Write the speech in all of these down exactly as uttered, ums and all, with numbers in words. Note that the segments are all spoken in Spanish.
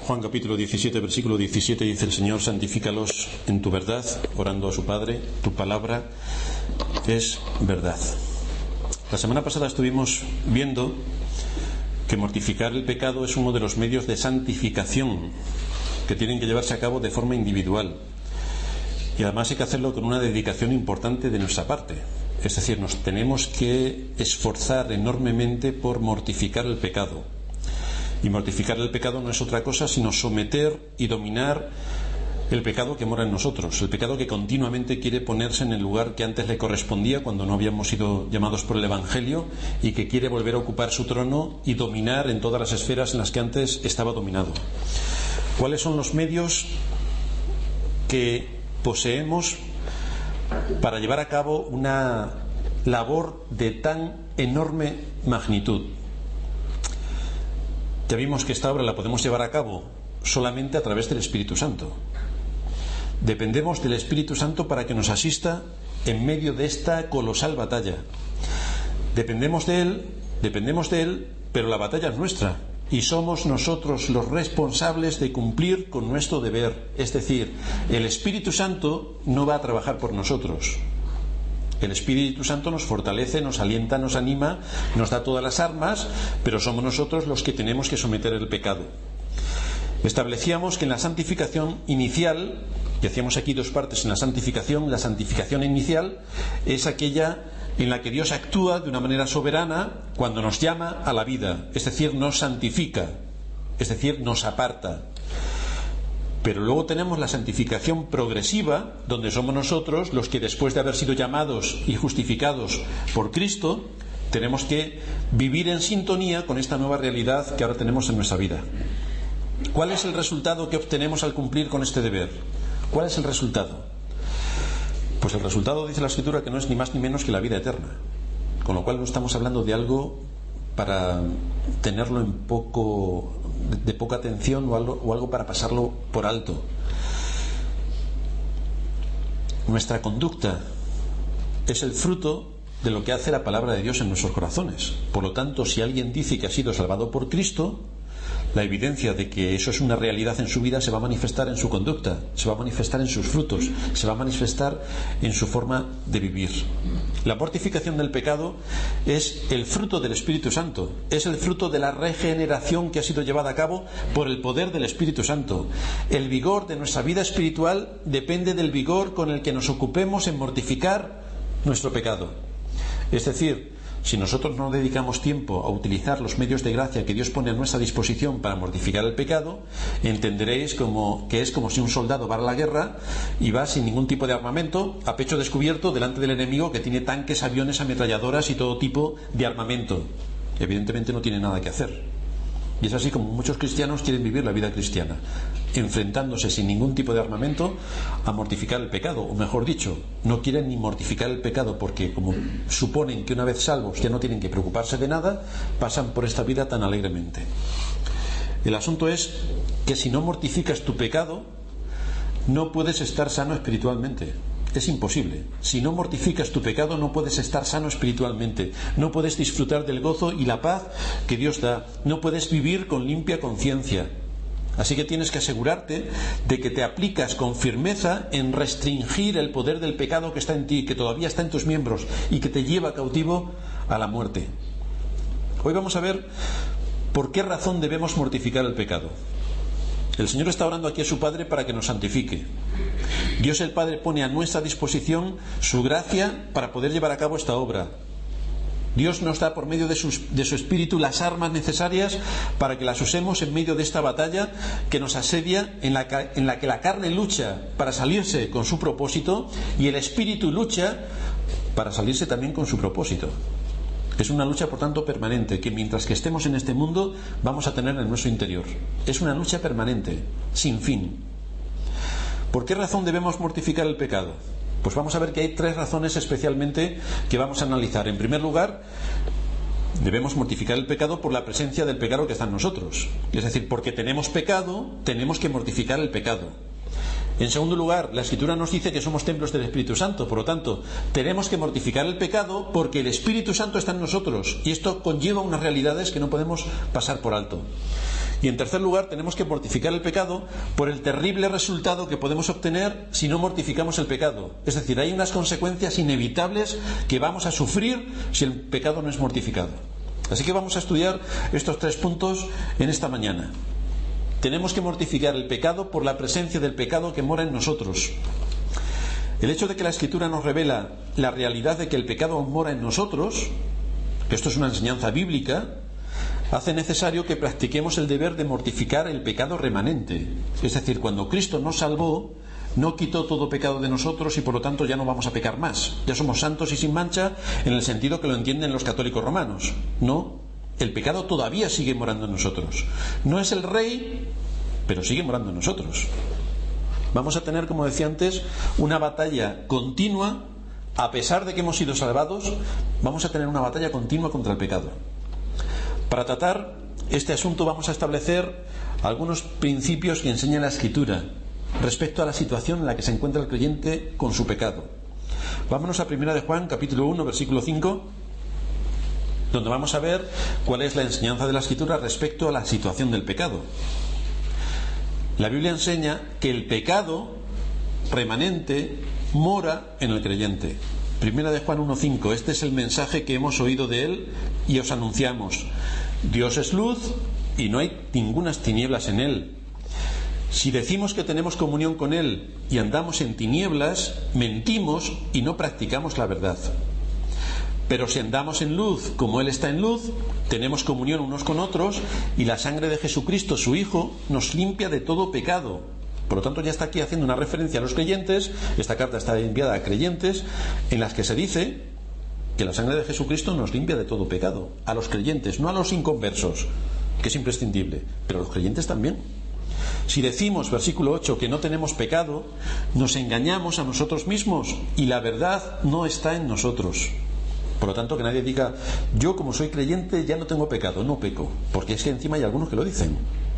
Juan capítulo diecisiete, versículo diecisiete, dice el Señor: santifícalos en tu verdad, orando a su Padre, tu palabra es verdad. La semana pasada estuvimos viendo que mortificar el pecado es uno de los medios de santificación que tienen que llevarse a cabo de forma individual, y además hay que hacerlo con una dedicación importante de nuestra parte. Es decir, nos tenemos que esforzar enormemente por mortificar el pecado. Y mortificar el pecado no es otra cosa sino someter y dominar el pecado que mora en nosotros, el pecado que continuamente quiere ponerse en el lugar que antes le correspondía cuando no habíamos sido llamados por el Evangelio, y que quiere volver a ocupar su trono y dominar en todas las esferas en las que antes estaba dominado. ¿Cuáles son los medios que poseemos para llevar a cabo una labor de tan enorme magnitud? Ya vimos que esta obra la podemos llevar a cabo solamente a través del Espíritu Santo. Dependemos del Espíritu Santo para que nos asista en medio de esta colosal batalla. Dependemos de Él, dependemos de Él, pero la batalla es nuestra y somos nosotros los responsables de cumplir con nuestro deber. Es decir, el Espíritu Santo no va a trabajar por nosotros. El Espíritu Santo nos fortalece, nos alienta, nos anima, nos da todas las armas, pero somos nosotros los que tenemos que someter el pecado. Establecíamos que en la santificación inicial, y hacíamos aquí dos partes en la santificación, la santificación inicial es aquella en la que Dios actúa de una manera soberana cuando nos llama a la vida, es decir, nos santifica, es decir, nos aparta. Pero luego tenemos la santificación progresiva, donde somos nosotros los que, después de haber sido llamados y justificados por Cristo, tenemos que vivir en sintonía con esta nueva realidad que ahora tenemos en nuestra vida. ¿Cuál es el resultado que obtenemos al cumplir con este deber? ¿Cuál es el resultado? Pues el resultado, dice la Escritura, que no es ni más ni menos que la vida eterna. Con lo cual no estamos hablando de algo para tenerlo en poco, de poca atención, o algo, o algo para pasarlo por alto. Nuestra conducta es el fruto de lo que hace la palabra de Dios en nuestros corazones. Por lo tanto, si alguien dice que ha sido salvado por Cristo, la evidencia de que eso es una realidad en su vida se va a manifestar en su conducta, se va a manifestar en sus frutos, se va a manifestar en su forma de vivir. La mortificación del pecado es el fruto del Espíritu Santo, es el fruto de la regeneración que ha sido llevada a cabo por el poder del Espíritu Santo. El vigor de nuestra vida espiritual depende del vigor con el que nos ocupemos en mortificar nuestro pecado. Es decir, si nosotros no dedicamos tiempo a utilizar los medios de gracia que Dios pone a nuestra disposición para mortificar el pecado, entenderéis como que es como si un soldado va a la guerra y va sin ningún tipo de armamento, a pecho descubierto, delante del enemigo, que tiene tanques, aviones, ametralladoras y todo tipo de armamento. Evidentemente no tiene nada que hacer. Y es así como muchos cristianos quieren vivir la vida cristiana, enfrentándose sin ningún tipo de armamento a mortificar el pecado, o mejor dicho, no quieren ni mortificar el pecado, porque como suponen que una vez salvos ya no tienen que preocuparse de nada, pasan por esta vida tan alegremente. El asunto es que si no mortificas tu pecado, no puedes estar sano espiritualmente. Es imposible. Si no mortificas tu pecado, no puedes estar sano espiritualmente. No puedes disfrutar del gozo y la paz que Dios da. No puedes vivir con limpia conciencia. Así que tienes que asegurarte de que te aplicas con firmeza en restringir el poder del pecado que está en ti, que todavía está en tus miembros y que te lleva cautivo a la muerte. Hoy vamos a ver por qué razón debemos mortificar el pecado. El Señor está orando aquí a su Padre para que nos santifique. Dios el Padre pone a nuestra disposición su gracia para poder llevar a cabo esta obra. Dios nos da por medio de su, de su Espíritu las armas necesarias para que las usemos en medio de esta batalla que nos asedia, en la, en la que la carne lucha para salirse con su propósito y el Espíritu lucha para salirse también con su propósito. Es una lucha, por tanto, permanente, que mientras que estemos en este mundo vamos a tener en nuestro interior. Es una lucha permanente, sin fin. ¿Por qué razón debemos mortificar el pecado? Pues vamos a ver que hay tres razones especialmente que vamos a analizar. En primer lugar, debemos mortificar el pecado por la presencia del pecado que está en nosotros. Es decir, porque tenemos pecado, tenemos que mortificar el pecado. En segundo lugar, la Escritura nos dice que somos templos del Espíritu Santo, por lo tanto, tenemos que mortificar el pecado porque el Espíritu Santo está en nosotros, y esto conlleva unas realidades que no podemos pasar por alto. Y en tercer lugar, tenemos que mortificar el pecado por el terrible resultado que podemos obtener si no mortificamos el pecado. Es decir, hay unas consecuencias inevitables que vamos a sufrir si el pecado no es mortificado. Así que vamos a estudiar estos tres puntos en esta mañana. Tenemos que mortificar el pecado por la presencia del pecado que mora en nosotros. El hecho de que la Escritura nos revela la realidad de que el pecado mora en nosotros, que esto es una enseñanza bíblica, hace necesario que practiquemos el deber de mortificar el pecado remanente. Es decir, cuando Cristo nos salvó, no quitó todo pecado de nosotros y por lo tanto ya no vamos a pecar más. Ya somos santos y sin mancha en el sentido que lo entienden los católicos romanos. No, el pecado todavía sigue morando en nosotros. No es el rey, pero sigue morando en nosotros. Vamos a tener, como decía antes, una batalla continua. A pesar de que hemos sido salvados, vamos a tener una batalla continua contra el pecado. Para tratar este asunto vamos a establecer algunos principios que enseña la Escritura respecto a la situación en la que se encuentra el creyente con su pecado. Vámonos a primera de Juan, capítulo uno, versículo cinco, donde vamos a ver cuál es la enseñanza de la Escritura respecto a la situación del pecado. La Biblia enseña que el pecado remanente mora en el creyente. Primera de Juan uno cinco. Este es el mensaje que hemos oído de él y os anunciamos. Dios es luz y no hay ningunas tinieblas en él. Si decimos que tenemos comunión con él y andamos en tinieblas, mentimos y no practicamos la verdad. Pero si andamos en luz como él está en luz, tenemos comunión unos con otros y la sangre de Jesucristo, su Hijo, nos limpia de todo pecado. Por lo tanto, ya está aquí haciendo una referencia a los creyentes. Esta carta está enviada a creyentes, en las que se dice que la sangre de Jesucristo nos limpia de todo pecado. A los creyentes, no a los inconversos, que es imprescindible, pero a los creyentes también. Si decimos, versículo ocho, que no tenemos pecado, nos engañamos a nosotros mismos y la verdad no está en nosotros. Por lo tanto, que nadie diga, yo como soy creyente ya no tengo pecado. No peco, porque es que encima hay algunos que lo dicen.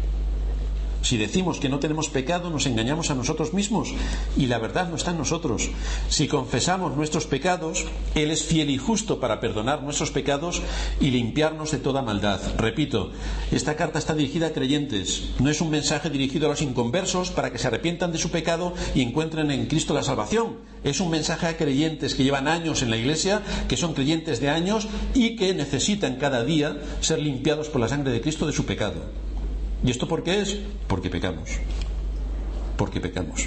Si decimos que no tenemos pecado, nos engañamos a nosotros mismos y la verdad no está en nosotros. Si confesamos nuestros pecados, Él es fiel y justo para perdonar nuestros pecados y limpiarnos de toda maldad. Repito, esta carta está dirigida a creyentes. No es un mensaje dirigido a los inconversos para que se arrepientan de su pecado y encuentren en Cristo la salvación. Es un mensaje a creyentes que llevan años en la Iglesia, que son creyentes de años y que necesitan cada día ser limpiados por la sangre de Cristo de su pecado. ¿Y esto por qué es? Porque pecamos. Porque pecamos.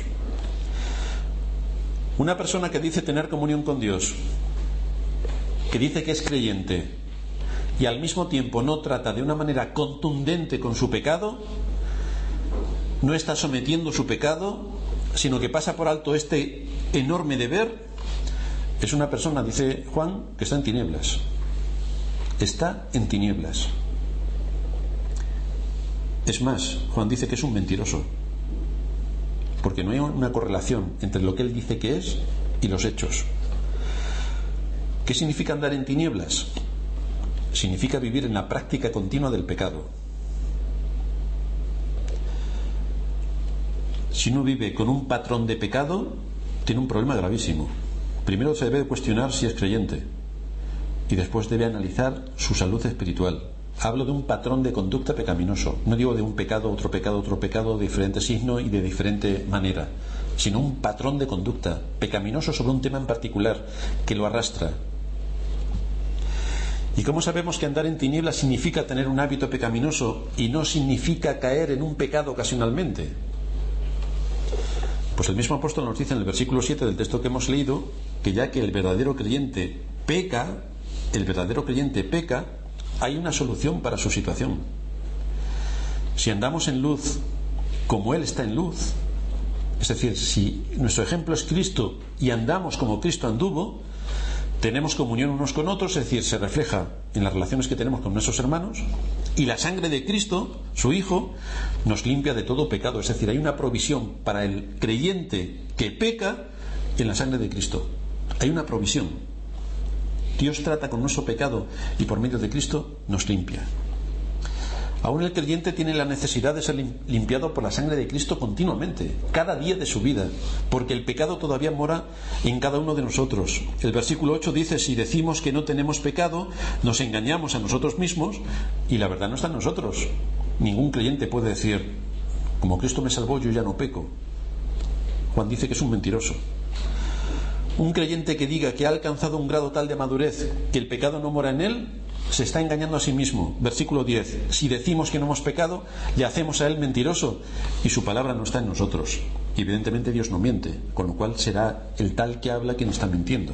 Una persona que dice tener comunión con Dios, que dice que es creyente y al mismo tiempo no trata de una manera contundente con su pecado, no está sometiendo su pecado, sino que pasa por alto este enorme deber, es una persona, dice Juan, que está en tinieblas. Está en tinieblas. Es más, Juan dice que es un mentiroso, porque no hay una correlación entre lo que él dice que es y los hechos. ¿Qué significa andar en tinieblas? Significa vivir en la práctica continua del pecado. Si uno vive con un patrón de pecado, tiene un problema gravísimo. Primero se debe cuestionar si es creyente y después debe analizar su salud espiritual. Hablo de un patrón de conducta pecaminoso. No digo de un pecado, otro pecado, otro pecado, de diferente signo y de diferente manera, sino un patrón de conducta pecaminoso sobre un tema en particular que lo arrastra. ¿Y cómo sabemos que andar en tinieblas significa tener un hábito pecaminoso y no significa caer en un pecado ocasionalmente? Pues el mismo apóstol nos dice en el versículo siete del texto que hemos leído que ya que el verdadero creyente peca, el verdadero creyente peca, hay una solución para su situación. Si andamos en luz como Él está en luz, es decir, si nuestro ejemplo es Cristo y andamos como Cristo anduvo, tenemos comunión unos con otros, es decir, se refleja en las relaciones que tenemos con nuestros hermanos, y la sangre de Cristo, su Hijo, nos limpia de todo pecado. Es decir, hay una provisión para el creyente que peca en la sangre de Cristo. Hay una provisión. Dios trata con nuestro pecado y por medio de Cristo nos limpia. Aún el creyente tiene la necesidad de ser limpiado por la sangre de Cristo continuamente, cada día de su vida, porque el pecado todavía mora en cada uno de nosotros. El versículo ocho dice, si decimos que no tenemos pecado, nos engañamos a nosotros mismos y la verdad no está en nosotros. Ningún creyente puede decir, como Cristo me salvó, yo ya no peco. Juan dice que es un mentiroso. Un creyente que diga que ha alcanzado un grado tal de madurez que el pecado no mora en él, se está engañando a sí mismo. Versículo diez. Si decimos que no hemos pecado, le hacemos a él mentiroso y su palabra no está en nosotros. Y evidentemente Dios no miente, con lo cual será el tal que habla quien está mintiendo.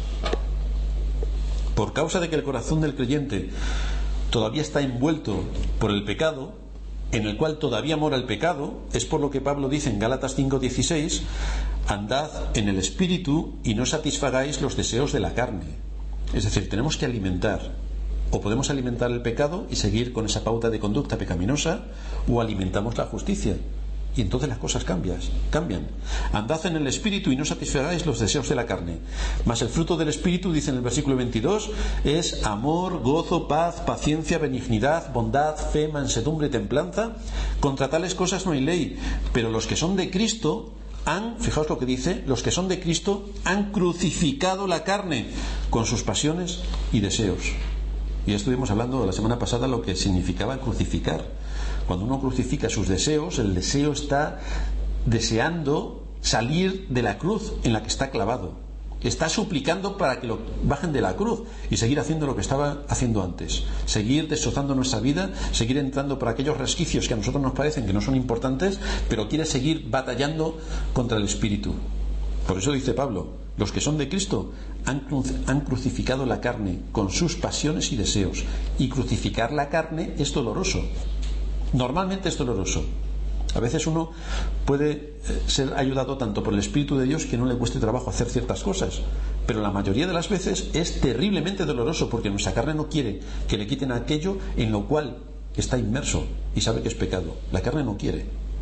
Por causa de que el corazón del creyente todavía está envuelto por el pecado, en el cual todavía mora el pecado, es por lo que Pablo dice en Gálatas cinco dieciséis: andad en el espíritu y no satisfagáis los deseos de la carne. Es decir, tenemos que alimentar, o podemos alimentar el pecado y seguir con esa pauta de conducta pecaminosa, o alimentamos la justicia y entonces las cosas cambian, cambian. Andad en el espíritu y no satisfagáis los deseos de la carne. Mas el fruto del espíritu, dice en el versículo veintidós, es amor, gozo, paz, paciencia, benignidad, bondad, fe, mansedumbre, templanza. Contra tales cosas no hay ley, pero los que son de Cristo han, fijaos lo que dice, los que son de Cristo han crucificado la carne con sus pasiones y deseos. Y ya estuvimos hablando la semana pasada lo que significaba crucificar. Cuando uno crucifica sus deseos, el deseo está deseando salir de la cruz en la que está clavado. Está suplicando para que lo bajen de la cruz y seguir haciendo lo que estaba haciendo antes. Seguir destrozando nuestra vida, seguir entrando por aquellos resquicios que a nosotros nos parecen que no son importantes, pero quiere seguir batallando contra el espíritu. Por eso dice Pablo, los que son de Cristo han, han crucificado la carne con sus pasiones y deseos. Y crucificar la carne es doloroso. Normalmente es doloroso. A veces uno puede ser ayudado tanto por el Espíritu de Dios que no le cueste trabajo hacer ciertas cosas, pero la mayoría de las veces es terriblemente doloroso, porque nuestra carne no quiere que le quiten aquello en lo cual está inmerso y sabe que es pecado. La carne no quiere.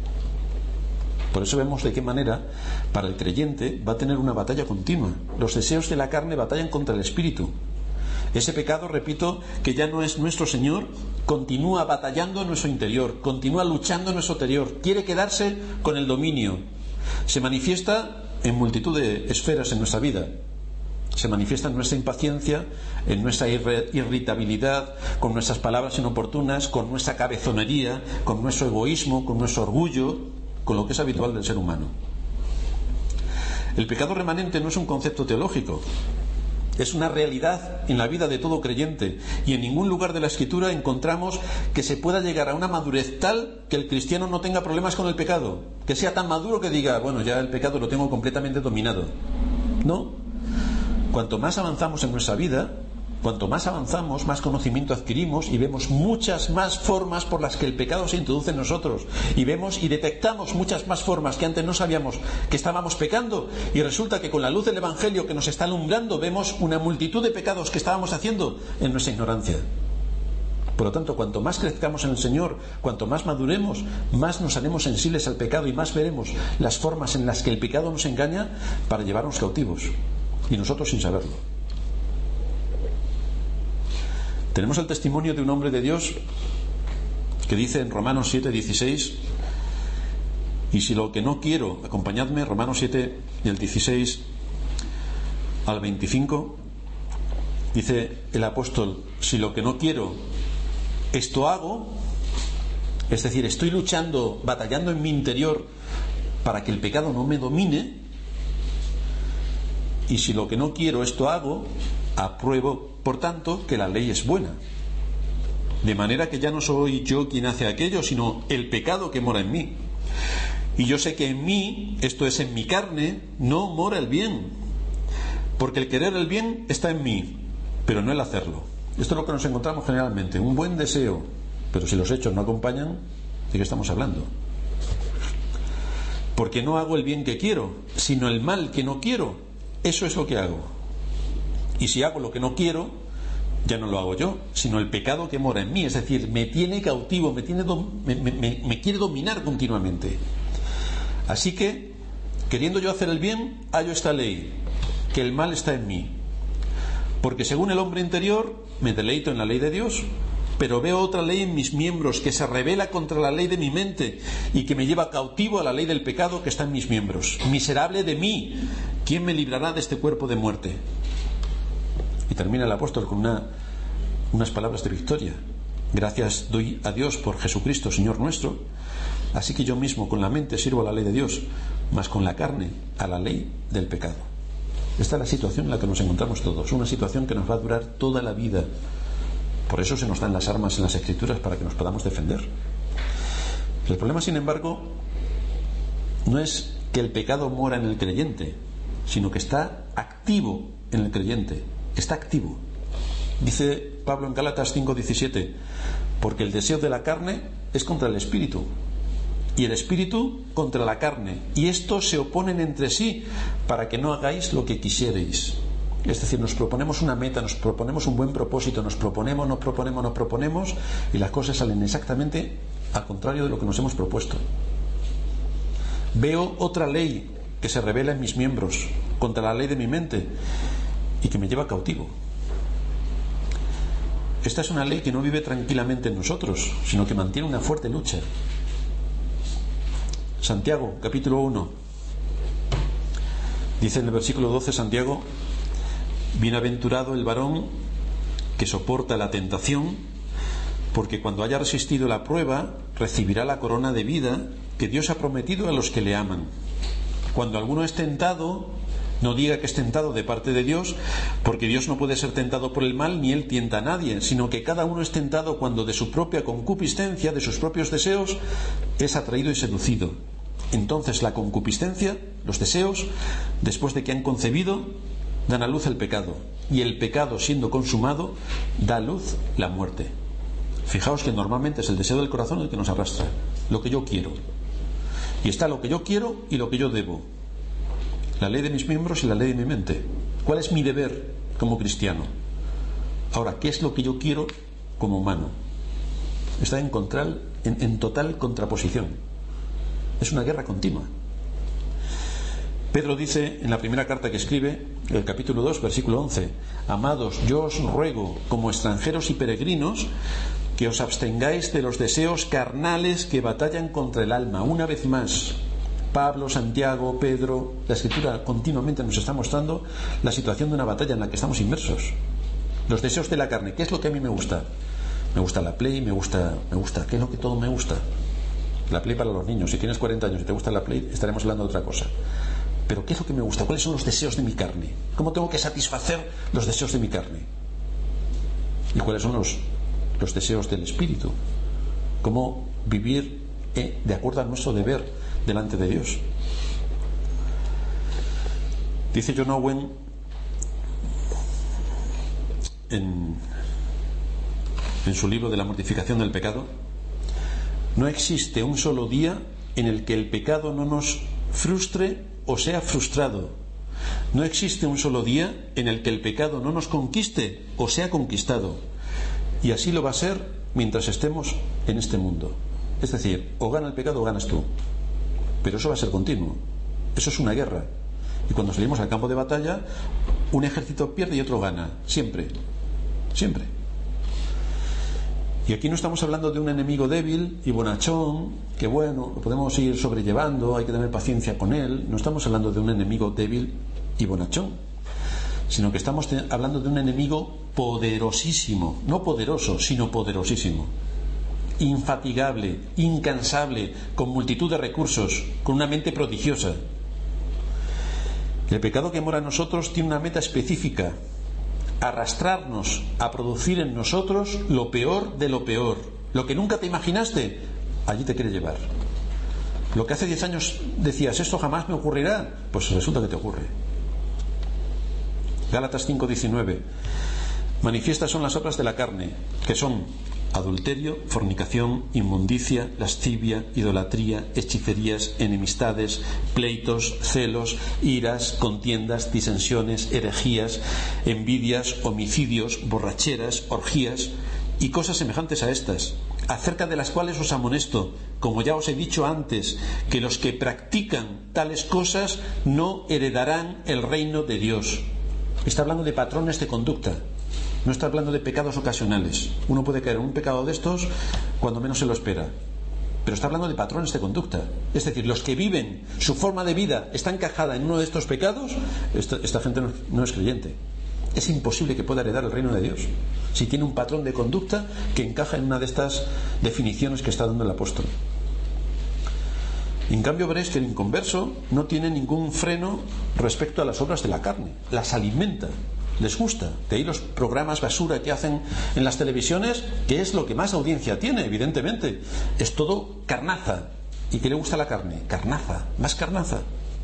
Por eso vemos de qué manera para el creyente va a tener una batalla continua. Los deseos de la carne batallan contra el Espíritu. Ese pecado, repito, que ya no es nuestro Señor, continúa batallando en nuestro interior, continúa luchando en nuestro interior, quiere quedarse con el dominio. Se manifiesta en multitud de esferas en nuestra vida. Se manifiesta en nuestra impaciencia, en nuestra irritabilidad, con nuestras palabras inoportunas, con nuestra cabezonería, con nuestro egoísmo, con nuestro orgullo, con lo que es habitual del ser humano. El pecado remanente no es un concepto teológico. Es una realidad en la vida de todo creyente, y en ningún lugar de la Escritura encontramos que se pueda llegar a una madurez tal que el cristiano no tenga problemas con el pecado, que sea tan maduro que diga, bueno, ya el pecado lo tengo completamente dominado. No. Cuanto más avanzamos en nuestra vida, cuanto más avanzamos, más conocimiento adquirimos y vemos muchas más formas por las que el pecado se introduce en nosotros, y vemos y detectamos muchas más formas que antes no sabíamos que estábamos pecando, y resulta que con la luz del Evangelio que nos está alumbrando vemos una multitud de pecados que estábamos haciendo en nuestra ignorancia. Por lo tanto, cuanto más crezcamos en el Señor, cuanto más maduremos, más nos haremos sensibles al pecado y más veremos las formas en las que el pecado nos engaña para llevarnos cautivos, y nosotros sin saberlo. Tenemos el testimonio de un hombre de Dios que dice en Romanos siete dieciséis, y si lo que no quiero, acompañadme, Romanos siete del dieciséis al veinticinco, dice el apóstol, si lo que no quiero esto hago, es decir, estoy luchando, batallando en mi interior para que el pecado no me domine, y si lo que no quiero esto hago, apruebo por tanto que la ley es buena, de manera que ya no soy yo quien hace aquello, sino el pecado que mora en mí. Y yo sé que en mí, esto es en mi carne, no mora el bien, porque el querer el bien está en mí, pero no el hacerlo. Esto es lo que nos encontramos generalmente, un buen deseo, pero si los hechos no acompañan, ¿de qué estamos hablando? Porque no hago el bien que quiero, sino el mal que no quiero. Eso es lo que hago. Y si hago lo que no quiero, ya no lo hago yo, sino el pecado que mora en mí. Es decir, me tiene cautivo, me, tiene dom- me, me, me, me quiere dominar continuamente. Así que, queriendo yo hacer el bien, hallo esta ley, que el mal está en mí. Porque según el hombre interior, me deleito en la ley de Dios, pero veo otra ley en mis miembros que se rebela contra la ley de mi mente y que me lleva cautivo a la ley del pecado que está en mis miembros. Miserable de mí, ¿quién me librará de este cuerpo de muerte? Y termina el apóstol con una, unas palabras de victoria. Gracias doy a Dios por Jesucristo, Señor nuestro. Así que yo mismo con la mente sirvo a la ley de Dios, mas con la carne a la ley del pecado. Esta es la situación en la que nos encontramos todos, una situación que nos va a durar toda la vida. Por eso se nos dan las armas en las Escrituras, para que nos podamos defender. El problema, sin embargo, no es que el pecado mora en el creyente, sino que está activo en el creyente. Está activo. Dice Pablo en Gálatas cinco diecisiete: porque el deseo de la carne es contra el espíritu, y el espíritu contra la carne, y estos se oponen entre sí, para que no hagáis lo que quisierais. Es decir, nos proponemos una meta, nos proponemos un buen propósito, nos proponemos, nos proponemos, nos proponemos, y las cosas salen exactamente al contrario de lo que nos hemos propuesto. Veo otra ley que se revela en mis miembros contra la ley de mi mente y que me lleva cautivo. Esta es una ley que no vive tranquilamente en nosotros, sino que mantiene una fuerte lucha. Santiago, capítulo uno. Dice en el versículo doce Santiago: bienaventurado el varón que soporta la tentación, porque cuando haya resistido la prueba, recibirá la corona de vida que Dios ha prometido a los que le aman. Cuando alguno es tentado, no diga que es tentado de parte de Dios, porque Dios no puede ser tentado por el mal, ni Él tienta a nadie, sino que cada uno es tentado cuando de su propia concupiscencia, de sus propios deseos, es atraído y seducido. Entonces la concupiscencia, los deseos, después de que han concebido, dan a luz el pecado, y el pecado, siendo consumado, da a luz la muerte. Fijaos que normalmente es el deseo del corazón el que nos arrastra, lo que yo quiero. Y está lo que yo quiero y lo que yo debo. La ley de mis miembros y la ley de mi mente. ¿Cuál es mi deber como cristiano? Ahora, ¿qué es lo que yo quiero como humano? Está en, contral, en, en total contraposición. Es una guerra continua. Pedro dice en la primera carta que escribe, el capítulo dos, versículo once: amados, yo os ruego, como extranjeros y peregrinos, que os abstengáis de los deseos carnales que batallan contra el alma. Una vez más, Pablo, Santiago, Pedro, la Escritura continuamente nos está mostrando la situación de una batalla en la que estamos inmersos. Los deseos de la carne. ¿Qué es lo que a mí me gusta? Me gusta la Play, me gusta, me gusta. ¿Qué es lo que todo me gusta? La Play para los niños. Si tienes cuarenta años y te gusta la Play, estaremos hablando de otra cosa. Pero ¿qué es lo que me gusta? ¿Cuáles son los deseos de mi carne? ¿Cómo tengo que satisfacer los deseos de mi carne? ¿Y cuáles son los, los deseos del Espíritu? ¿Cómo vivir eh, de acuerdo a nuestro deber delante de Dios? Dice John Owen en, en su libro de la mortificación del pecado: no existe un solo día en el que el pecado no nos frustre o sea frustrado. No existe un solo día en el que el pecado no nos conquiste o sea conquistado. Y así lo va a ser mientras estemos en este mundo. Es decir, o gana el pecado o ganas tú. Pero eso va a ser continuo. Eso es una guerra. Y cuando salimos al campo de batalla, un ejército pierde y otro gana. Siempre. Siempre. Y aquí no estamos hablando de un enemigo débil y bonachón, que bueno, lo podemos ir sobrellevando, hay que tener paciencia con él. No estamos hablando de un enemigo débil y bonachón, sino que estamos te- hablando de un enemigo poderosísimo. No poderoso, sino poderosísimo. Infatigable, incansable, con multitud de recursos, con una mente prodigiosa. El pecado que mora en nosotros tiene una meta específica: arrastrarnos a producir en nosotros lo peor de lo peor. Lo que nunca te imaginaste, allí te quiere llevar. Lo que hace diez años decías, esto jamás me ocurrirá, pues resulta que te ocurre. Gálatas cinco diecinueve: manifiestas son las obras de la carne, que son adulterio, fornicación, inmundicia, lascivia, idolatría, hechicerías, enemistades, pleitos, celos, iras, contiendas, disensiones, herejías, envidias, homicidios, borracheras, orgías y cosas semejantes a estas, acerca de las cuales os amonesto, como ya os he dicho antes, que los que practican tales cosas no heredarán el reino de Dios. Está hablando de patrones de conducta. No está hablando de pecados ocasionales. Uno puede caer en un pecado de estos cuando menos se lo espera. Pero está hablando de patrones de conducta. Es decir, los que viven, su forma de vida está encajada en uno de estos pecados, esta, esta gente no, no es creyente. Es imposible que pueda heredar el reino de Dios. si tiene un patrón de conducta que encaja en una de estas definiciones que está dando el apóstol. En cambio veréis que el inconverso no tiene ningún freno respecto a las obras de la carne, las alimenta, les gusta. De ahí los programas basura que hacen en las televisiones, que es lo que más audiencia tiene, evidentemente. Es todo carnaza. ¿Y qué le gusta la carne? Carnaza, más carnaza.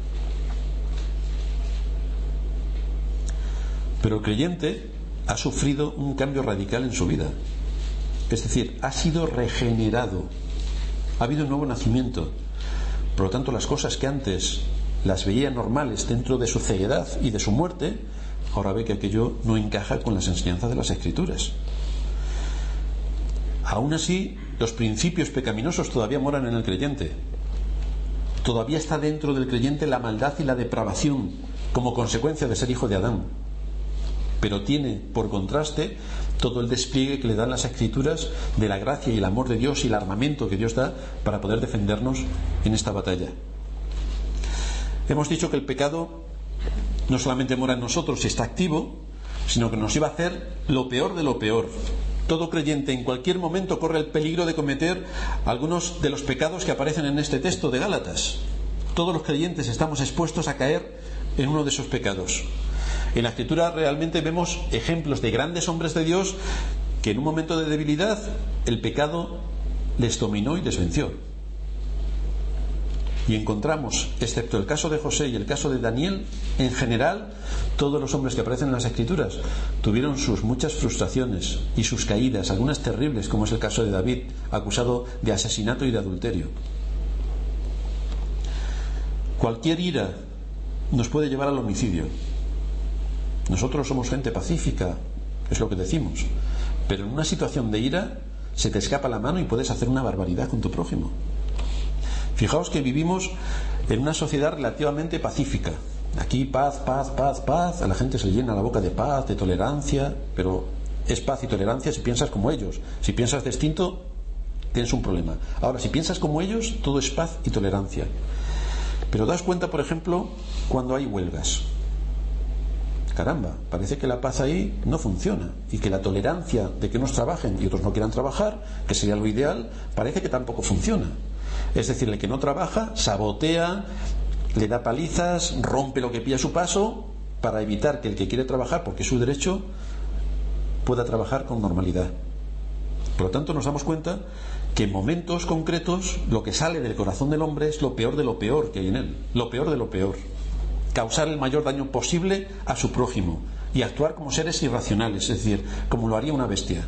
Pero el creyente ha sufrido un cambio radical en su vida. Es decir, ha sido regenerado. Ha habido un nuevo nacimiento. Por lo tanto, las cosas que antes las veía normales dentro de su ceguedad y de su muerte, ahora ve que aquello no encaja con las enseñanzas de las Escrituras. Aún así, los principios pecaminosos todavía moran en el creyente. Todavía está dentro del creyente la maldad y la depravación como consecuencia de ser hijo de Adán. Pero tiene, por contraste, todo el despliegue que le dan las Escrituras de la gracia y el amor de Dios y el armamento que Dios da para poder defendernos en esta batalla. Hemos dicho que el pecado no solamente mora en nosotros y está activo, sino que nos iba a hacer lo peor de lo peor. Todo creyente en cualquier momento corre el peligro de cometer algunos de los pecados que aparecen en este texto de Gálatas. Todos los creyentes estamos expuestos a caer en uno de esos pecados. En la Escritura realmente vemos ejemplos de grandes hombres de Dios que en un momento de debilidad el pecado les dominó y les venció. Y encontramos, excepto el caso de José y el caso de Daniel, en general todos los hombres que aparecen en las Escrituras tuvieron sus muchas frustraciones y sus caídas, algunas terribles, como es el caso de David, acusado de asesinato y de adulterio. Cualquier ira nos puede llevar al homicidio. Nosotros somos gente pacífica, es lo que decimos, pero en una situación de ira se te escapa la mano y puedes hacer una barbaridad con tu prójimo. Fijaos que vivimos en una sociedad relativamente pacífica. Aquí paz, paz, paz, paz, a la gente se le llena la boca de paz, de tolerancia, pero es paz y tolerancia si piensas como ellos. Si piensas distinto, tienes un problema. Ahora, si piensas como ellos, todo es paz y tolerancia. Pero daos cuenta, por ejemplo, cuando hay huelgas. Caramba, parece que la paz ahí no funciona y que la tolerancia de que unos trabajen y otros no quieran trabajar, que sería lo ideal, parece que tampoco funciona. Es decir, el que no trabaja sabotea, le da palizas, rompe lo que pilla a su paso para evitar que el que quiere trabajar, porque es su derecho, pueda trabajar con normalidad. Por lo tanto, nos damos cuenta que en momentos concretos lo que sale del corazón del hombre es lo peor de lo peor que hay en él, lo peor de lo peor. Causar el mayor daño posible a su prójimo y actuar como seres irracionales, es decir, como lo haría una bestia.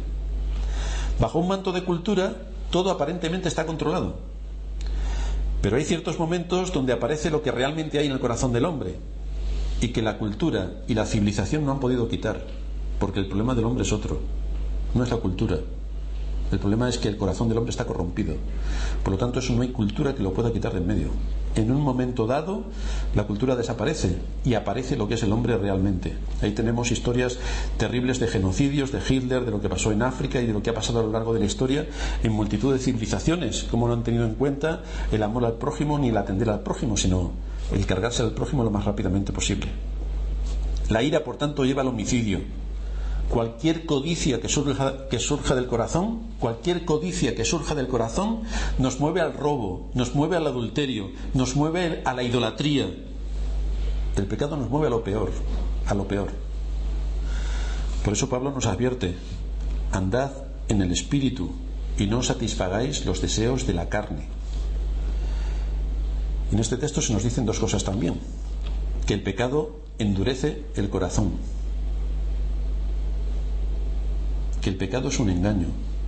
Bajo un manto de cultura, todo aparentemente está controlado. Pero hay ciertos momentos donde aparece lo que realmente hay en el corazón del hombre y que la cultura y la civilización no han podido quitar, porque el problema del hombre es otro, no es la cultura. El problema es que el corazón del hombre está corrompido. Por lo tanto, eso no hay cultura que lo pueda quitar de en medio. En un momento dado, la cultura desaparece y aparece lo que es el hombre realmente. Ahí tenemos historias terribles de genocidios, de Hitler, de lo que pasó en África y de lo que ha pasado a lo largo de la historia en multitud de civilizaciones, como no han tenido en cuenta el amor al prójimo ni el atender al prójimo, sino el cargarse al prójimo lo más rápidamente posible. La ira, por tanto, lleva al homicidio. Cualquier codicia que surja, que surja del corazón, cualquier codicia que surja del corazón nos mueve al robo, nos mueve al adulterio, nos mueve a la idolatría. El pecado nos mueve a lo peor, a lo peor. Por eso Pablo nos advierte: andad en el espíritu y no satisfagáis los deseos de la carne. En este texto se nos dicen dos cosas también: que el pecado endurece el corazón, que el pecado es un engaño.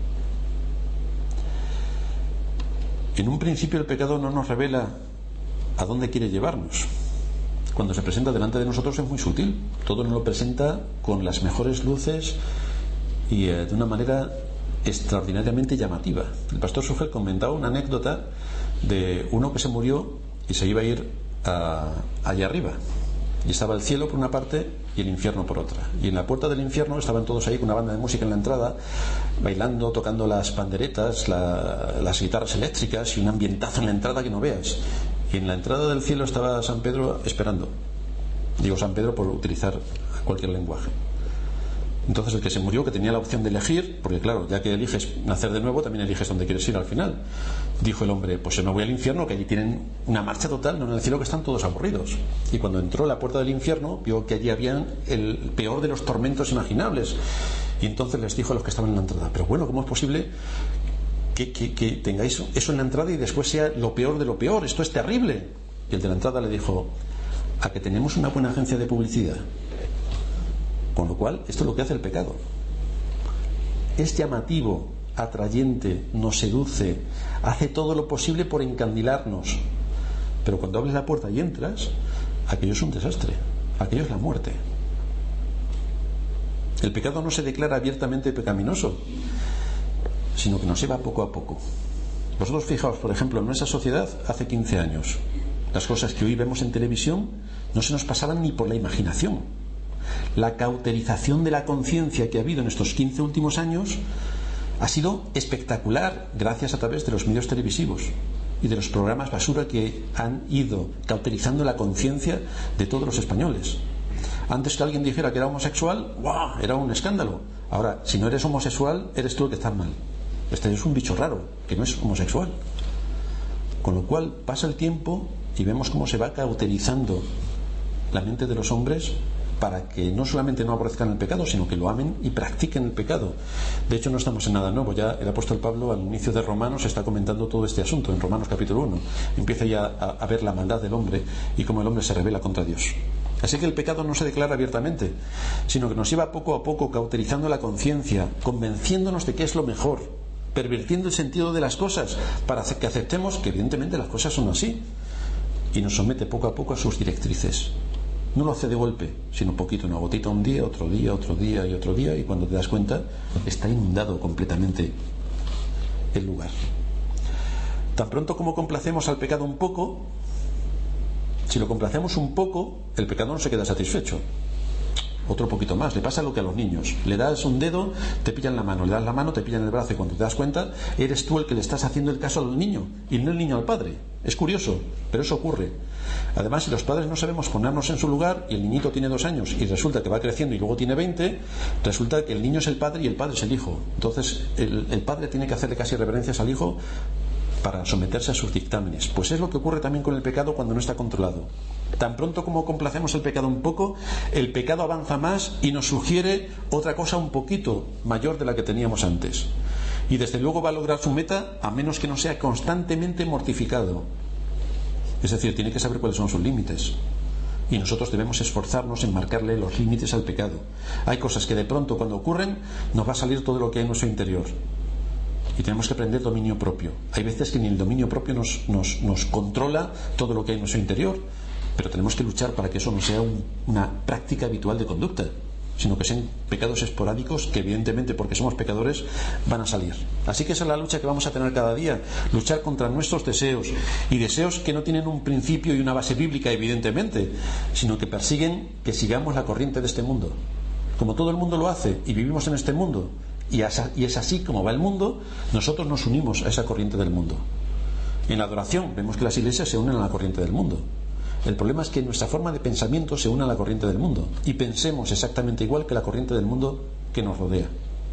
En un principio el pecado no nos revela a dónde quiere llevarnos. Cuando se presenta delante de nosotros es muy sutil, todo nos lo presenta con las mejores luces y eh, de una manera extraordinariamente llamativa. El pastor Sugel comentaba una anécdota de uno que se murió y se iba a ir a, allá arriba, y estaba el cielo por una parte y el infierno por otra, y en la puerta del infierno estaban todos ahí con una banda de música en la entrada, bailando, tocando las panderetas, la, las guitarras eléctricas y un ambientazo en la entrada que no veas. Y en la entrada del cielo estaba San Pedro esperando. Digo San Pedro por utilizar cualquier lenguaje. Entonces el que se murió, que tenía la opción de elegir, porque claro, ya que eliges nacer de nuevo, también eliges dónde quieres ir al final. Dijo el hombre, pues yo me voy al infierno, que allí tienen una marcha total, no en el cielo, que están todos aburridos. Y cuando entró a la puerta del infierno, vio que allí había el peor de los tormentos imaginables. Y entonces les dijo a los que estaban en la entrada, pero bueno, ¿cómo es posible que, que, que tengáis eso en la entrada y después sea lo peor de lo peor? Esto es terrible. Y el de la entrada le dijo, a que tenemos una buena agencia de publicidad. Con lo cual, esto es lo que hace el pecado. Es llamativo, atrayente, nos seduce, hace todo lo posible por encandilarnos. Pero cuando abres la puerta y entras, aquello es un desastre, aquello es la muerte. El pecado no se declara abiertamente pecaminoso, sino que nos lleva poco a poco. Vosotros fijaos, por ejemplo, en nuestra sociedad hace quince años, las cosas que hoy vemos en televisión no se nos pasaban ni por la imaginación. La cauterización de la conciencia que ha habido en estos quince últimos años ha sido espectacular, gracias a través de los medios televisivos y de los programas basura que han ido cauterizando la conciencia de todos los españoles. Antes que alguien dijera que era homosexual, ¡guau!, era un escándalo. Ahora, si no eres homosexual, eres tú el que está mal. Este es un bicho raro, que no es homosexual. Con lo cual pasa el tiempo y vemos cómo se va cauterizando la mente de los hombres para que no solamente no aborrezcan el pecado, sino que lo amen y practiquen el pecado. De hecho, no estamos en nada nuevo. Ya el apóstol Pablo, al inicio de Romanos, está comentando todo este asunto. En Romanos capítulo uno empieza ya a, a ver la maldad del hombre y cómo el hombre se rebela contra Dios. Así que el pecado no se declara abiertamente, sino que nos lleva poco a poco cauterizando la conciencia, convenciéndonos de que es lo mejor, pervirtiendo el sentido de las cosas para que aceptemos que evidentemente las cosas son así, y nos somete poco a poco a sus directrices. No lo hace de golpe, sino poquito, una gotita un día, otro día, otro día y otro día, y cuando te das cuenta está inundado completamente el lugar. Tan pronto como complacemos al pecado un poco, si lo complacemos un poco, el pecado no se queda satisfecho. Otro poquito más. Le pasa lo que a los niños. Le das un dedo, te pillan la mano. Le das la mano, te pillan el brazo. Y cuando te das cuenta, eres tú el que le estás haciendo el caso al niño y no el niño al padre. Es curioso, pero eso ocurre. Además, si los padres no sabemos ponernos en su lugar y el niñito tiene dos años y resulta que va creciendo y luego tiene veinte, resulta que el niño es el padre y el padre es el hijo. Entonces, el, el padre tiene que hacerle casi reverencias al hijo para someterse a sus dictámenes. Pues es lo que ocurre también con el pecado cuando no está controlado. Tan pronto como complacemos el pecado un poco, el pecado avanza más y nos sugiere otra cosa un poquito mayor de la que teníamos antes. Y desde luego va a lograr su meta a menos que no sea constantemente mortificado. Es decir, tiene que saber cuáles son sus límites. Y nosotros debemos esforzarnos en marcarle los límites al pecado. Hay cosas que de pronto cuando ocurren nos va a salir todo lo que hay en nuestro interior. Y tenemos que aprender dominio propio. Hay veces que ni el dominio propio nos, nos, nos controla todo lo que hay en nuestro interior, pero tenemos que luchar para que eso no sea un, una práctica habitual de conducta, sino que sean pecados esporádicos que evidentemente, porque somos pecadores, van a salir. Así que esa es la lucha que vamos a tener cada día, luchar contra nuestros deseos, y deseos que no tienen un principio y una base bíblica evidentemente, sino que persiguen que sigamos la corriente de este mundo. Como todo el mundo lo hace y vivimos en este mundo, y es así como va el mundo, nosotros nos unimos a esa corriente del mundo. En la adoración vemos que las iglesias se unen a la corriente del mundo. El problema es que nuestra forma de pensamiento se une a la corriente del mundo y pensemos exactamente igual que la corriente del mundo que nos rodea.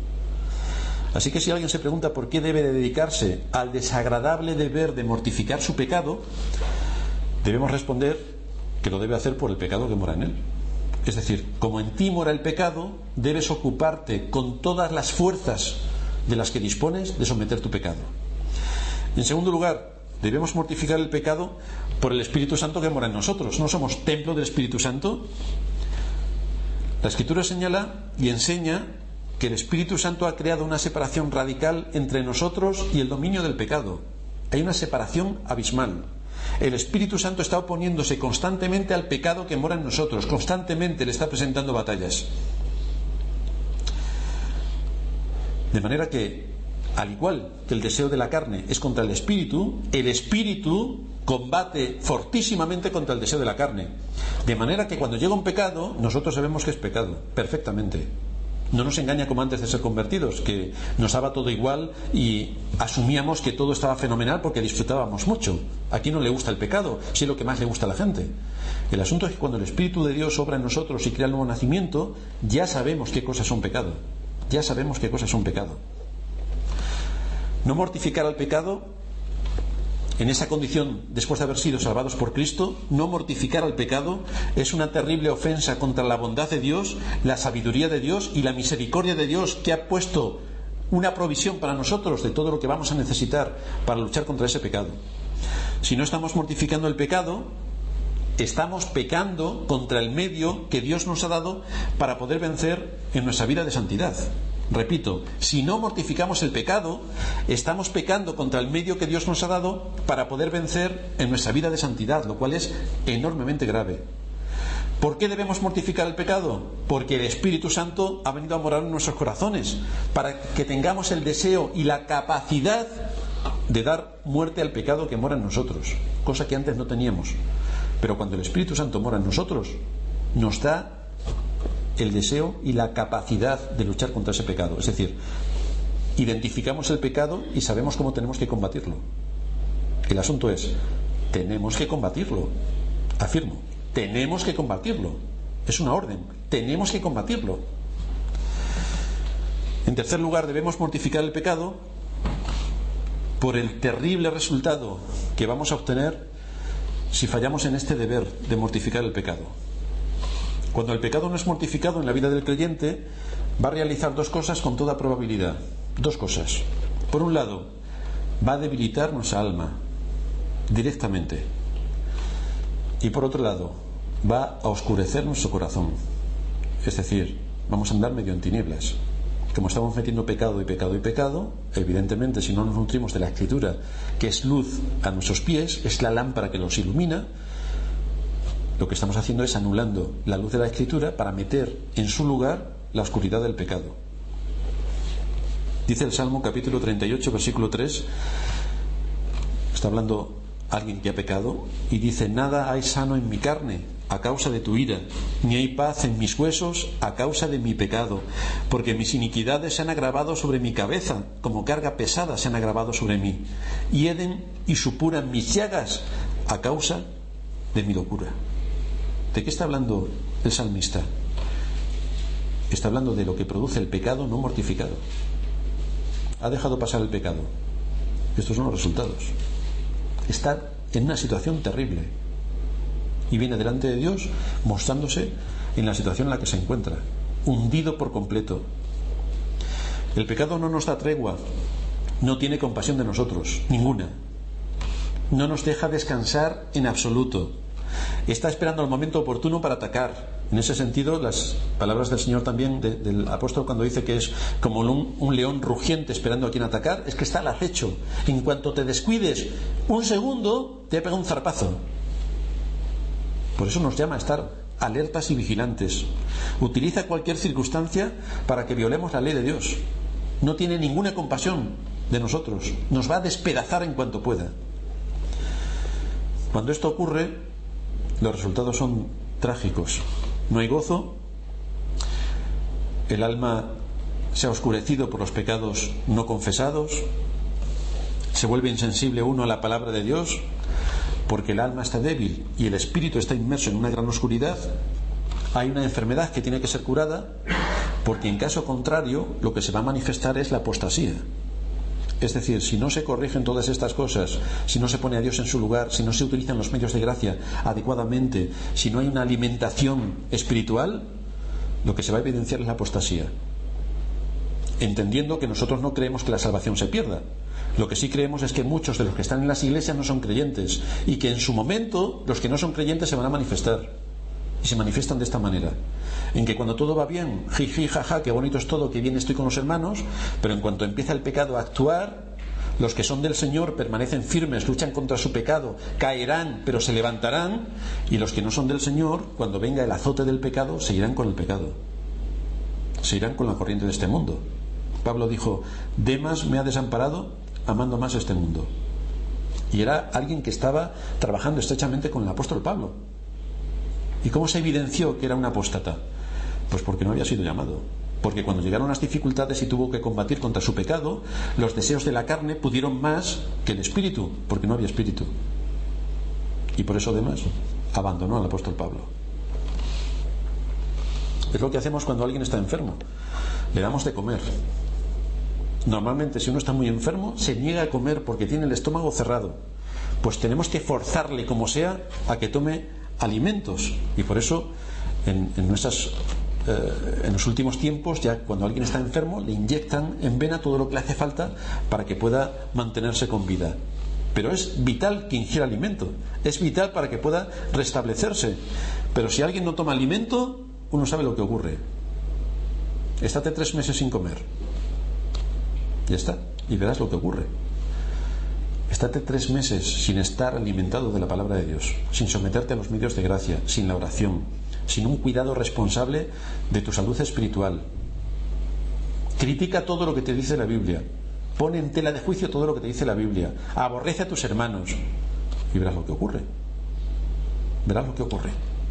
Así que si alguien se pregunta por qué debe de dedicarse al desagradable deber de mortificar su pecado, debemos responder que lo debe hacer por el pecado que mora en él. Es decir, como en ti mora el pecado, debes ocuparte con todas las fuerzas de las que dispones de someter tu pecado. En segundo lugar, debemos mortificar el pecado por el Espíritu Santo que mora en nosotros. ¿No somos templo del Espíritu Santo? La Escritura señala y enseña que el Espíritu Santo ha creado una separación radical entre nosotros y el dominio del pecado. Hay una separación abismal. El Espíritu Santo está oponiéndose constantemente al pecado que mora en nosotros, constantemente le está presentando batallas. De manera que, al igual que el deseo de la carne es contra el Espíritu, el Espíritu combate fortísimamente contra el deseo de la carne. De manera que cuando llega un pecado, nosotros sabemos que es pecado, perfectamente. No nos engaña como antes de ser convertidos, que nos daba todo igual y asumíamos que todo estaba fenomenal porque disfrutábamos mucho. Aquí no le gusta el pecado, sí es lo que más le gusta a la gente. El asunto es que cuando el Espíritu de Dios obra en nosotros y crea el nuevo nacimiento, ya sabemos qué cosas son pecado. Ya sabemos qué cosas son pecado. No mortificar al pecado en esa condición, después de haber sido salvados por Cristo, no mortificar al pecado es una terrible ofensa contra la bondad de Dios, la sabiduría de Dios y la misericordia de Dios, que ha puesto una provisión para nosotros de todo lo que vamos a necesitar para luchar contra ese pecado. Si no estamos mortificando el pecado, estamos pecando contra el medio que Dios nos ha dado para poder vencer en nuestra vida de santidad. Repito, si no mortificamos el pecado, estamos pecando contra el medio que Dios nos ha dado para poder vencer en nuestra vida de santidad, lo cual es enormemente grave. ¿Por qué debemos mortificar el pecado? Porque el Espíritu Santo ha venido a morar en nuestros corazones, para que tengamos el deseo y la capacidad de dar muerte al pecado que mora en nosotros, cosa que antes no teníamos. Pero cuando el Espíritu Santo mora en nosotros, nos da el deseo y la capacidad de luchar contra ese pecado. Es decir, identificamos el pecado y sabemos cómo tenemos que combatirlo. El asunto es, tenemos que combatirlo. Afirmo, tenemos que combatirlo. Es una orden, tenemos que combatirlo. En tercer lugar, debemos mortificar el pecado por el terrible resultado que vamos a obtener si fallamos en este deber de mortificar el pecado. Cuando el pecado no es mortificado en la vida del creyente, va a realizar dos cosas con toda probabilidad. Dos cosas. Por un lado, va a debilitar nuestra alma directamente. Y por otro lado, va a oscurecer nuestro corazón. Es decir, vamos a andar medio en tinieblas. Como estamos metiendo pecado y pecado y pecado, evidentemente, si no nos nutrimos de la Escritura, que es luz a nuestros pies, es la lámpara que los ilumina, lo que estamos haciendo es anulando la luz de la Escritura para meter en su lugar la oscuridad del pecado. Dice el Salmo capítulo treinta y ocho, versículo tres, está hablando alguien que ha pecado, y dice: nada hay sano en mi carne a causa de tu ira, ni hay paz en mis huesos a causa de mi pecado, porque mis iniquidades se han agravado sobre mi cabeza, como carga pesada se han agravado sobre mí, hieden y supuran mis llagas a causa de mi locura. ¿De qué está hablando el salmista? Está hablando de lo que produce el pecado no mortificado. Ha dejado pasar el pecado. Estos son los resultados. Está en una situación terrible y viene delante de Dios mostrándose en la situación en la que se encuentra, hundido por completo. El pecado no nos da tregua, no tiene compasión de nosotros, ninguna. No nos deja descansar en absoluto. Está esperando el momento oportuno para atacar. En ese sentido, las palabras del Señor también, de, del apóstol, cuando dice que es como un, un león rugiente esperando a quien atacar, es que está al acecho. En cuanto te descuides un segundo, te pega un zarpazo. Por eso nos llama a estar alertas y vigilantes. Utiliza cualquier circunstancia para que violemos la ley de Dios. No tiene ninguna compasión de nosotros. Nos va a despedazar en cuanto pueda. Cuando esto ocurre, los resultados son trágicos. No hay gozo, el alma se ha oscurecido por los pecados no confesados, se vuelve insensible uno a la palabra de Dios, porque el alma está débil y el espíritu está inmerso en una gran oscuridad. Hay una enfermedad que tiene que ser curada, porque en caso contrario lo que se va a manifestar es la apostasía. Es decir, si no se corrigen todas estas cosas, si no se pone a Dios en su lugar, si no se utilizan los medios de gracia adecuadamente, si no hay una alimentación espiritual, lo que se va a evidenciar es la apostasía. Entendiendo que nosotros no creemos que la salvación se pierda. Lo que sí creemos es que muchos de los que están en las iglesias no son creyentes, y que en su momento los que no son creyentes se van a manifestar. Y se manifiestan de esta manera, en que cuando todo va bien, jiji, jaja, qué bonito es todo, qué bien estoy con los hermanos, pero en cuanto empieza el pecado a actuar, los que son del Señor permanecen firmes, luchan contra su pecado, caerán pero se levantarán, y los que no son del Señor, cuando venga el azote del pecado, seguirán con el pecado, seguirán con la corriente de este mundo. Pablo dijo: Demas me ha desamparado amando más este mundo. Y era alguien que estaba trabajando estrechamente con el apóstol Pablo. ¿Y cómo se evidenció que era un apóstata? Pues porque no había sido llamado. Porque cuando llegaron las dificultades y tuvo que combatir contra su pecado, los deseos de la carne pudieron más que el espíritu, porque no había espíritu. Y por eso además abandonó al apóstol Pablo. Es lo que hacemos cuando alguien está enfermo. Le damos de comer. Normalmente, si uno está muy enfermo, se niega a comer porque tiene el estómago cerrado. Pues tenemos que forzarle, como sea, a que tome alimentos. Y por eso, en, en nuestras eh, en los últimos tiempos, ya cuando alguien está enfermo, le inyectan en vena todo lo que le hace falta para que pueda mantenerse con vida. Pero es vital que ingiera alimento, es vital para que pueda restablecerse. Pero si alguien no toma alimento, uno sabe lo que ocurre. Estate tres meses sin comer, ya está, y verás lo que ocurre. Estate tres meses sin estar alimentado de la palabra de Dios, sin someterte a los medios de gracia, sin la oración, sin un cuidado responsable de tu salud espiritual. Critica todo lo que te dice la Biblia, pone en tela de juicio todo lo que te dice la Biblia, aborrece a tus hermanos, y verás lo que ocurre. Verás lo que ocurre.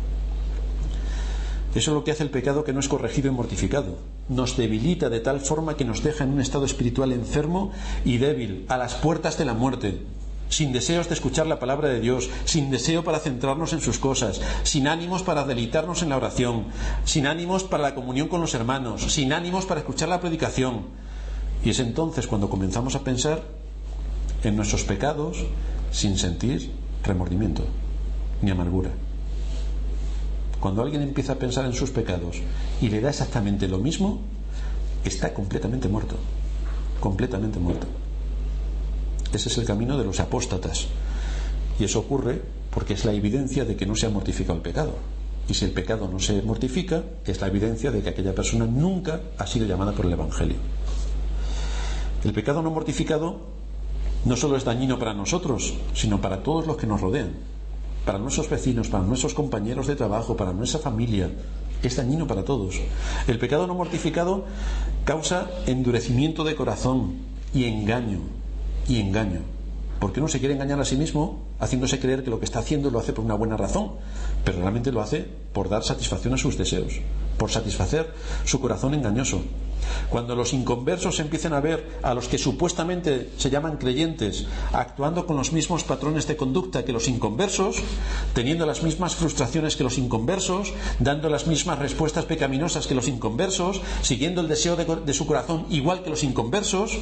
Eso es lo que hace el pecado, que no es corregido y mortificado. Nos debilita de tal forma que nos deja en un estado espiritual enfermo y débil, a las puertas de la muerte, sin deseos de escuchar la palabra de Dios, sin deseo para centrarnos en sus cosas, sin ánimos para deleitarnos en la oración, sin ánimos para la comunión con los hermanos, sin ánimos para escuchar la predicación. Y es entonces cuando comenzamos a pensar en nuestros pecados sin sentir remordimiento ni amargura. Cuando alguien empieza a pensar en sus pecados y le da exactamente lo mismo, está completamente muerto, completamente muerto. Ese es el camino de los apóstatas, y eso ocurre porque es la evidencia de que no se ha mortificado el pecado. Y si el pecado no se mortifica, es la evidencia de que aquella persona nunca ha sido llamada por el Evangelio. El pecado no mortificado no solo es dañino para nosotros, sino para todos los que nos rodean. Para nuestros vecinos, para nuestros compañeros de trabajo, para nuestra familia, es dañino para todos. El pecado no mortificado causa endurecimiento de corazón y engaño, y engaño. Porque uno se quiere engañar a sí mismo haciéndose creer que lo que está haciendo lo hace por una buena razón, pero realmente lo hace por dar satisfacción a sus deseos, por satisfacer su corazón engañoso. Cuando los inconversos empiezan a ver a los que supuestamente se llaman creyentes actuando con los mismos patrones de conducta que los inconversos, teniendo las mismas frustraciones que los inconversos, dando las mismas respuestas pecaminosas que los inconversos, siguiendo el deseo de, de su corazón igual que los inconversos,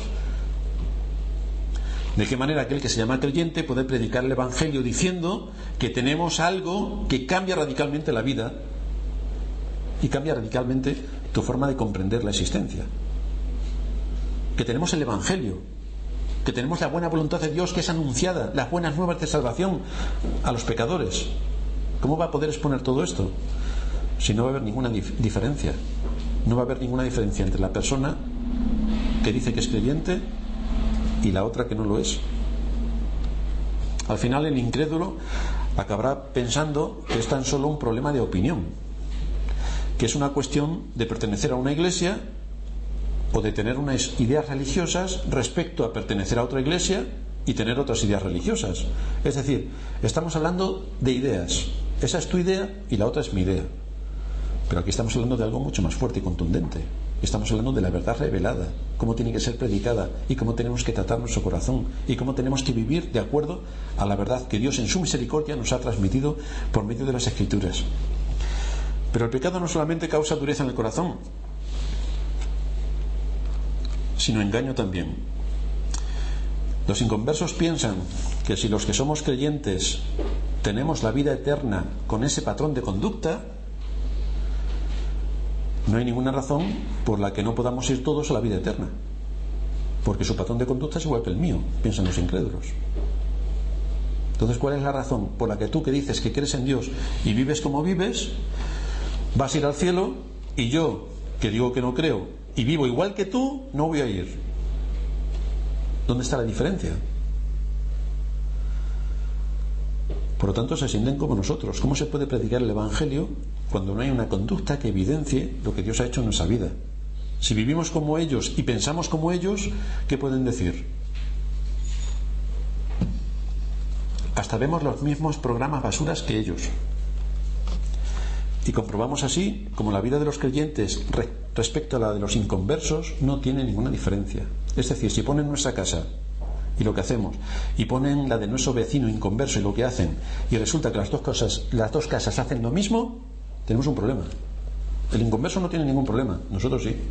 ¿de qué manera aquel que se llama creyente puede predicar el Evangelio diciendo que tenemos algo que cambia radicalmente la vida y cambia radicalmente tu forma de comprender la existencia? Que tenemos el Evangelio, que tenemos la buena voluntad de Dios que es anunciada, las buenas nuevas de salvación a los pecadores. ¿Cómo va a poder exponer todo esto? Si no va a haber ninguna dif- diferencia. No va a haber ninguna diferencia entre la persona que dice que es creyente y la otra que no lo es. Al final el incrédulo acabará pensando que es tan solo un problema de opinión, que es una cuestión de pertenecer a una iglesia o de tener unas ideas religiosas respecto a pertenecer a otra iglesia y tener otras ideas religiosas. Es decir, estamos hablando de ideas. Esa es tu idea y la otra es mi idea. Pero aquí estamos hablando de algo mucho más fuerte y contundente. Estamos hablando de la verdad revelada, cómo tiene que ser predicada y cómo tenemos que tratar nuestro corazón y cómo tenemos que vivir de acuerdo a la verdad que Dios en su misericordia nos ha transmitido por medio de las Escrituras. Pero el pecado no solamente causa dureza en el corazón, sino engaño también. Los inconversos piensan que si los que somos creyentes tenemos la vida eterna con ese patrón de conducta, no hay ninguna razón por la que no podamos ir todos a la vida eterna, porque su patrón de conducta es igual que el mío, piensan los incrédulos. Entonces, ¿cuál es la razón por la que tú, que dices que crees en Dios y vives como vives, vas a ir al cielo, y yo, que digo que no creo y vivo igual que tú, no voy a ir? ¿Dónde está la diferencia? Por lo tanto, se sienten como nosotros. ¿Cómo se puede predicar el Evangelio cuando no hay una conducta que evidencie lo que Dios ha hecho en nuestra vida? Si vivimos como ellos y pensamos como ellos, ¿qué pueden decir? Hasta vemos los mismos programas basuras que ellos. Y comprobamos así como la vida de los creyentes re- respecto a la de los inconversos no tiene ninguna diferencia. Es decir, si ponen nuestra casa y lo que hacemos, y ponen la de nuestro vecino inconverso y lo que hacen, y resulta que las dos cosas, las dos casas hacen lo mismo, tenemos un problema. El inconverso no tiene ningún problema, nosotros sí.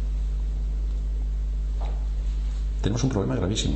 Tenemos un problema gravísimo.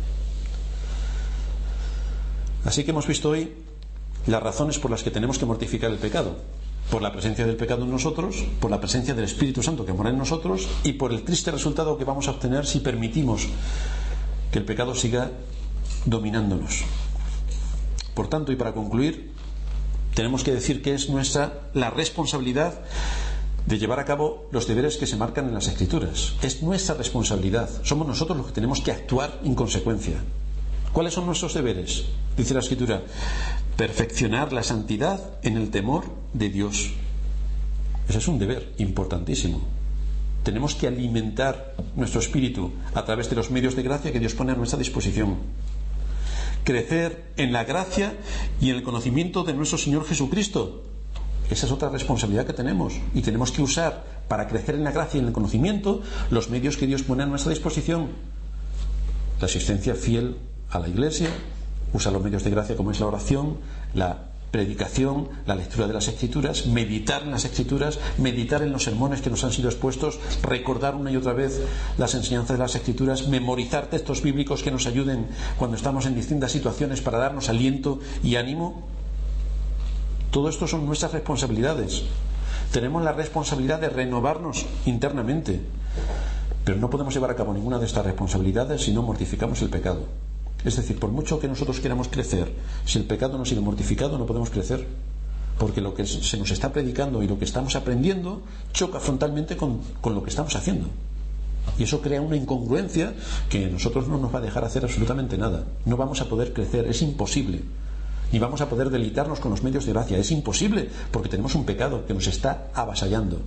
Así que hemos visto hoy las razones por las que tenemos que mortificar el pecado: por la presencia del pecado en nosotros, por la presencia del Espíritu Santo que mora en nosotros, y por el triste resultado que vamos a obtener si permitimos que el pecado siga dominándonos. Por tanto, y para concluir, tenemos que decir que es nuestra la responsabilidad de llevar a cabo los deberes que se marcan en las Escrituras. Es nuestra responsabilidad. Somos nosotros los que tenemos que actuar en consecuencia. ¿Cuáles son nuestros deberes? Dice la Escritura: perfeccionar la santidad en el temor de Dios. Ese es un deber importantísimo. Tenemos que alimentar nuestro espíritu a través de los medios de gracia que Dios pone a nuestra disposición. Crecer en la gracia y en el conocimiento de nuestro Señor Jesucristo. Esa es otra responsabilidad que tenemos, y tenemos que usar para crecer en la gracia y en el conocimiento los medios que Dios pone a nuestra disposición. La asistencia fiel a la iglesia, usa los medios de gracia como es la oración, la predicación, la lectura de las Escrituras, meditar en las Escrituras, meditar en los sermones que nos han sido expuestos, recordar una y otra vez las enseñanzas de las Escrituras, memorizar textos bíblicos que nos ayuden cuando estamos en distintas situaciones para darnos aliento y ánimo. Todo esto son nuestras responsabilidades. Tenemos la responsabilidad de renovarnos internamente, pero no podemos llevar a cabo ninguna de estas responsabilidades si no mortificamos el pecado. Es decir, por mucho que nosotros queramos crecer, si el pecado no ha sido mortificado, no podemos crecer, porque lo que se nos está predicando y lo que estamos aprendiendo choca frontalmente con, con lo que estamos haciendo, y eso crea una incongruencia que a nosotros no nos va a dejar hacer absolutamente nada. No vamos a poder crecer, es imposible, ni vamos a poder deleitarnos con los medios de gracia, es imposible, porque tenemos un pecado que nos está avasallando.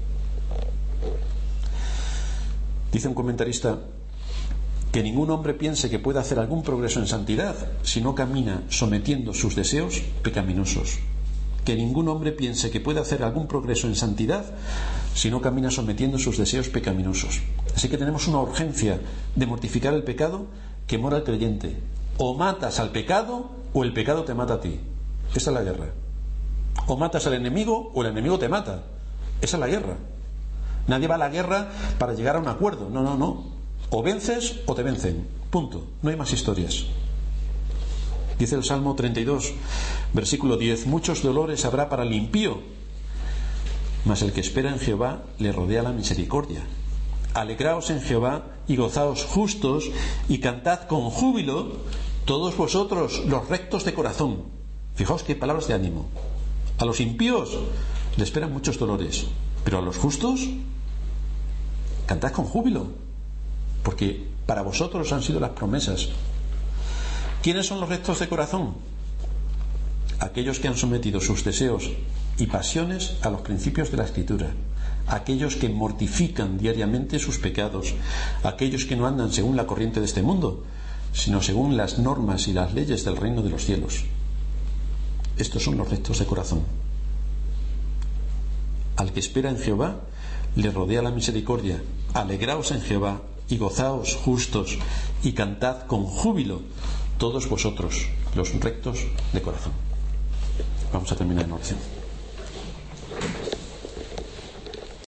Dice un comentarista que ningún hombre piense que puede hacer algún progreso en santidad si no camina sometiendo sus deseos pecaminosos. Que ningún hombre piense que puede hacer algún progreso en santidad si no camina sometiendo sus deseos pecaminosos. Así que tenemos una urgencia de mortificar el pecado que mora el creyente. O matas al pecado o el pecado te mata a ti. Esa es la guerra. O matas al enemigo o el enemigo te mata. Esa es la guerra. Nadie va a la guerra para llegar a un acuerdo. No, no, no. O vences o te vencen. Punto. No hay más historias. Dice el Salmo treinta y dos, versículo diez: muchos dolores habrá para el impío, mas el que espera en Jehová le rodea la misericordia. Alegraos en Jehová y gozaos justos, y cantad con júbilo todos vosotros los rectos de corazón. Fijaos qué palabras de ánimo. A los impíos le esperan muchos dolores, pero a los justos cantad con júbilo, porque para vosotros han sido las promesas. ¿Quiénes son los rectos de corazón? Aquellos que han sometido sus deseos y pasiones a los principios de la Escritura, aquellos que mortifican diariamente sus pecados, aquellos que no andan según la corriente de este mundo, sino según las normas y las leyes del reino de los cielos. Estos son los rectos de corazón. Al que espera en Jehová le rodea la misericordia. Alegraos en Jehová y gozaos justos, y cantad con júbilo todos vosotros los rectos de corazón. Vamos a terminar en oración.